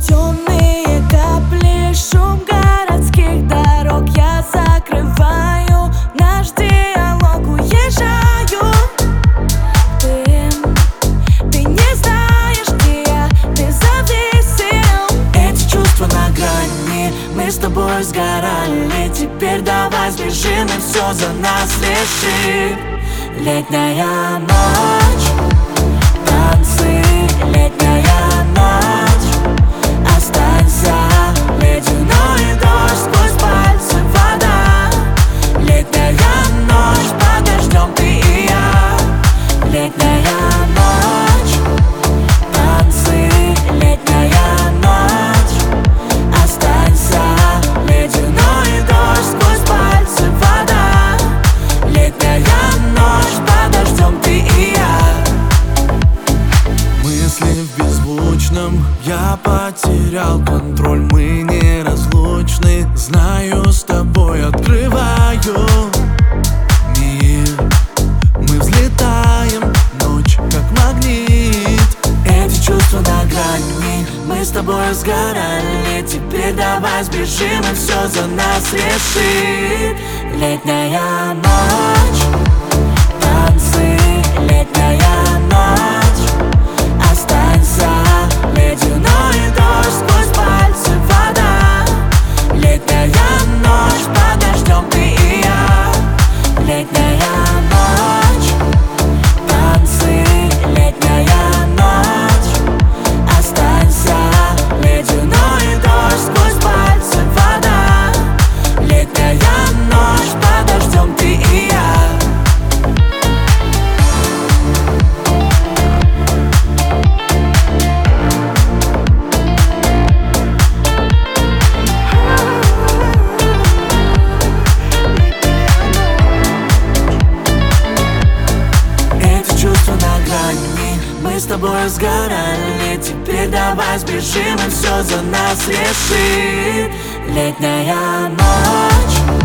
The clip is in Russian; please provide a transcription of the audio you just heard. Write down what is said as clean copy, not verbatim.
Темные капли, шум городских дорог. Я закрываю наш диалог, уезжаю. Ты не знаешь, где я, ты зависел. Эти чувства на грани, мы с тобой сгорали. Теперь давай сбежим, и все за нас решит. Летняя ночь, танцы, летняя ночь. Останься, ледяной дождь, сквозь пальцы вода. Летняя ночь, подождем ты и я. Летняя ночь, танцы, летняя ночь. Останься, ледяной дождь, сквозь пальцы вода. Летняя ночь, подождем ты и я. Мысли в беззвучном, я потерял контроль. Мы неразлучны, знаю, с тобой открываю мир. Мы взлетаем, ночь как магнит. Эти чувства на грани, мы с тобой сгорали. Теперь давай сбежим, и все за нас решит. Летняя ночь, танцы, летняя ночь. Останься, ледяной дождь, сквозь пальцы вода. Летняя ночь, подождем ты и я. Летняя ночь, танцы, летняя ночь. Останься, ледяной дождь, сквозь пальцы вода. Летняя ночь, подождем ты и я. Мы с тобой сгорали, теперь давай сбежим, и все за нас решит. Летняя ночь.